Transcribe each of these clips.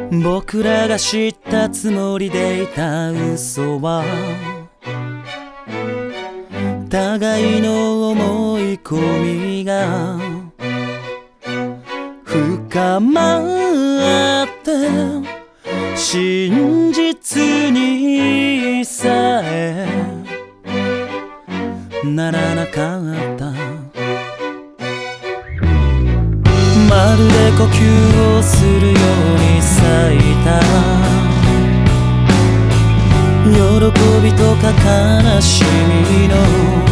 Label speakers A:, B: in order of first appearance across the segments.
A: 僕らが知ったつもりでいた嘘は互いの思い込みが深まって真実にさえならなかった。まるで呼吸をするように咲いた喜びとか悲しみの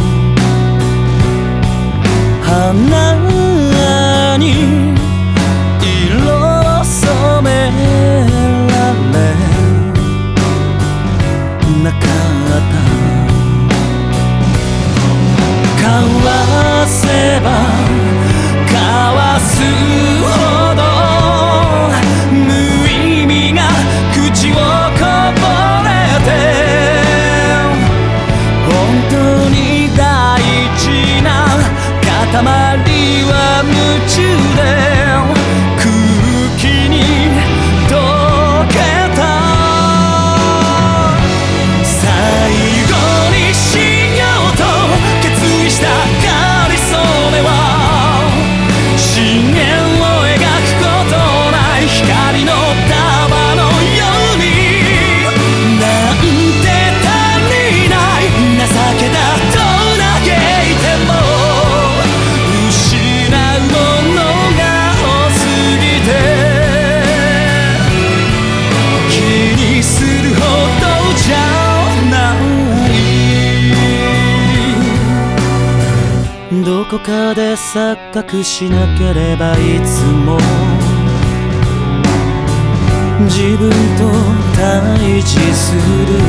A: 花に色を染められなかった。交わせば交わすほど無意味が口をこぼれて本当に大事な塊は夢中で空気に溶けた。最後にしようと決意したかりそめは深淵を描くことない光の束のようになんて足りない情けだと嘆いても失うものが多すぎて気にするほどじゃない。どこかで錯覚しなければいつも自分と対峙する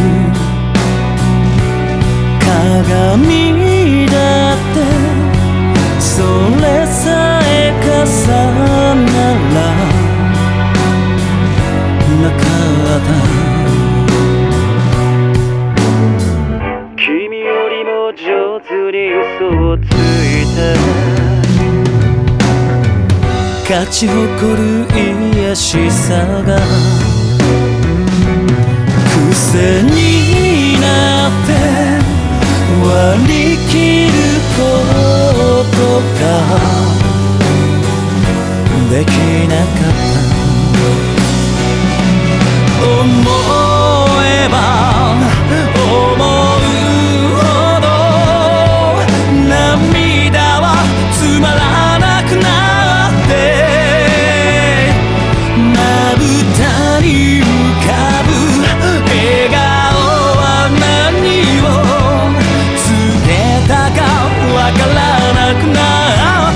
A: 鏡だってそれさえ重ならなかった。君よりも上手に嘘をついて勝ち誇る癒しさが癖になって割り切ることができなかった。思えば思うほど涙はつまらなくなってまぶたに浮かぶ笑顔は何を告げたかわからなくなった。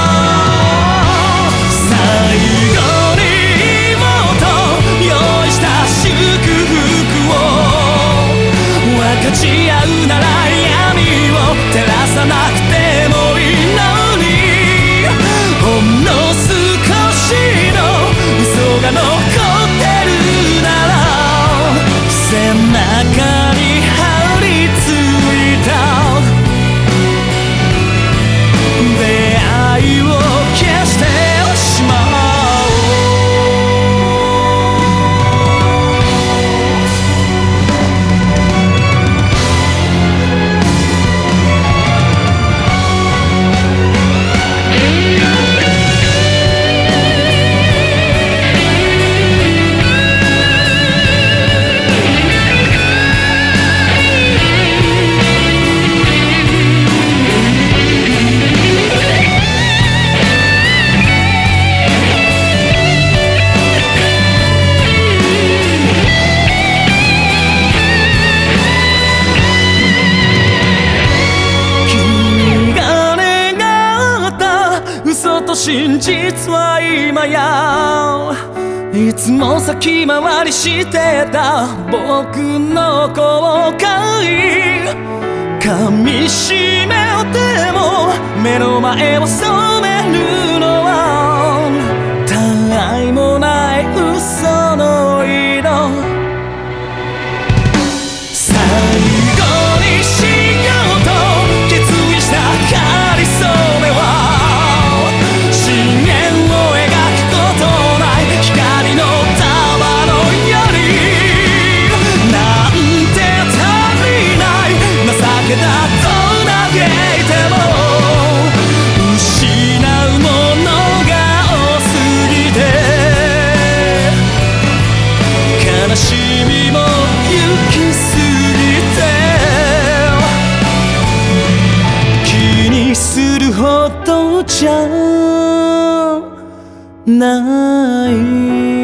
A: 最後にもっと用意した祝福を分かち合うなら闇を照らさなくてもいいのにほんの少しの嘘が残ってるなら背中に張り付いた出会いを消してしまう。嘘と真実は今やいつも先回りしてた僕の後悔噛みしめても目の前を染めるのは他愛もない嘘の色。最後にしようと決意したかりそめは深淵を描くことない光の束ない